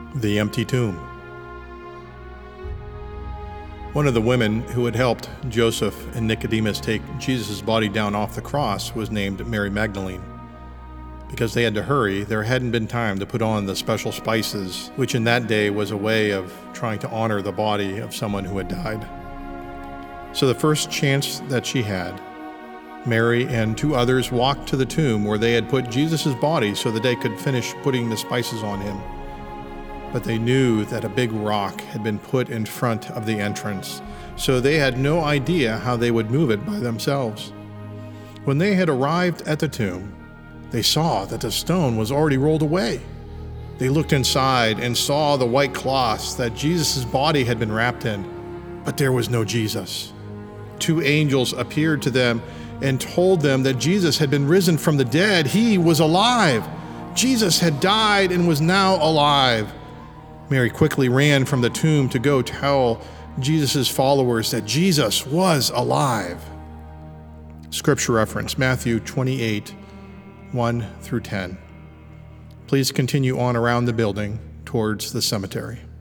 The empty tomb. One of the women who had helped Joseph and Nicodemus take Jesus' body down off the cross was named Mary Magdalene. Because they had to hurry, there hadn't been time to put on the special spices, which in that day was a way of trying to honor the body of someone who had died. So the first chance that she had, Mary and two others walked to the tomb where they had put Jesus' body so that they could finish putting the spices on him. But they knew that a big rock had been put in front of the entrance, so they had no idea how they would move it by themselves. When they had arrived at the tomb, they saw that the stone was already rolled away. They looked inside and saw the white cloths that Jesus' body had been wrapped in, but there was no Jesus. Two angels appeared to them and told them that Jesus had been risen from the dead. He was alive. Jesus had died and was now alive. Mary quickly ran from the tomb to go tell Jesus' followers that Jesus was alive. Scripture reference, Matthew 28, 1 through 10. Please continue on around the building towards the cemetery.